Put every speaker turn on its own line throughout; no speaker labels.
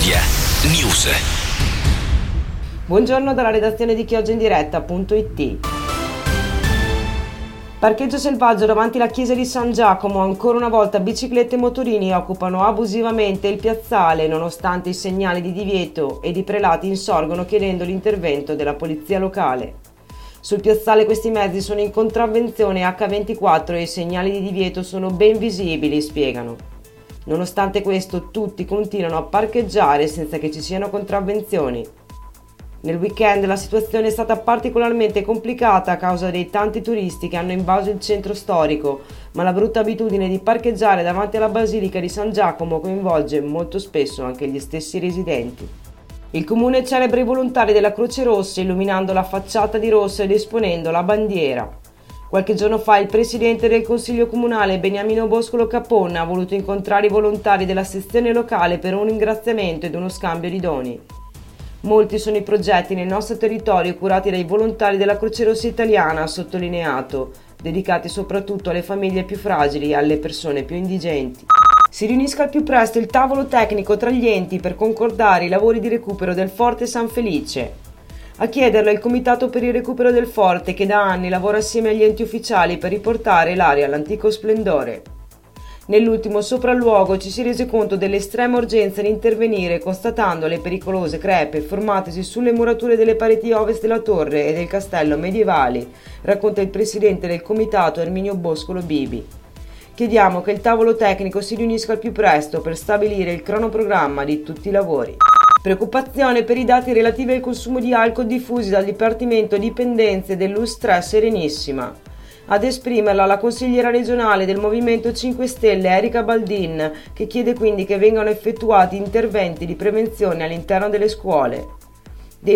Media News.
Buongiorno dalla redazione di chioggiaindiretta.it. Parcheggio selvaggio davanti alla chiesa di San Giacomo. Ancora una volta biciclette e motorini occupano abusivamente il piazzale nonostante i segnali di divieto, ed i prelati insorgono chiedendo l'intervento della polizia locale. Sul piazzale questi mezzi sono in contravvenzione H24 e i segnali di divieto sono ben visibili, spiegano. Nonostante questo, tutti continuano a parcheggiare senza che ci siano contravvenzioni. Nel weekend la situazione è stata particolarmente complicata a causa dei tanti turisti che hanno invaso il centro storico, ma la brutta abitudine di parcheggiare davanti alla Basilica di San Giacomo coinvolge molto spesso anche gli stessi residenti. Il comune celebra i volontari della Croce Rossa illuminando la facciata di rosso ed esponendo la bandiera. Qualche giorno fa il presidente del Consiglio Comunale Beniamino Boscolo Caponna ha voluto incontrare i volontari della sezione locale per un ringraziamento ed uno scambio di doni. Molti sono i progetti nel nostro territorio curati dai volontari della Croce Rossa Italiana, ha sottolineato, dedicati soprattutto alle famiglie più fragili e alle persone più indigenti. Si riunisca al più presto il tavolo tecnico tra gli enti per concordare i lavori di recupero del Forte San Felice. A chiederlo è il Comitato per il recupero del Forte, che da anni lavora assieme agli enti ufficiali per riportare l'area all'antico splendore. Nell'ultimo sopralluogo ci si è rese conto dell'estrema urgenza di intervenire, constatando le pericolose crepe formatesi sulle murature delle pareti ovest della torre e del castello medievali, racconta il presidente del comitato Erminio Boscolo Bibi. Chiediamo che il tavolo tecnico si riunisca al più presto per stabilire il cronoprogramma di tutti i lavori. Preoccupazione per i dati relativi al consumo di alcol diffusi dal Dipartimento Dipendenze dell'Ustre Serenissima. Ad esprimerla la consigliera regionale del Movimento 5 Stelle Erika Baldin, che chiede quindi che vengano effettuati interventi di prevenzione all'interno delle scuole. Dei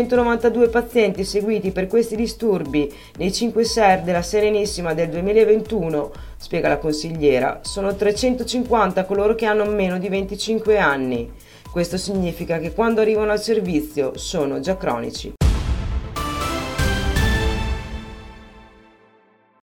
992 pazienti seguiti per questi disturbi nei 5 SER della Serenissima del 2021, spiega la consigliera, sono 350 coloro che hanno meno di 25 anni. Questo significa che quando arrivano al servizio sono già cronici.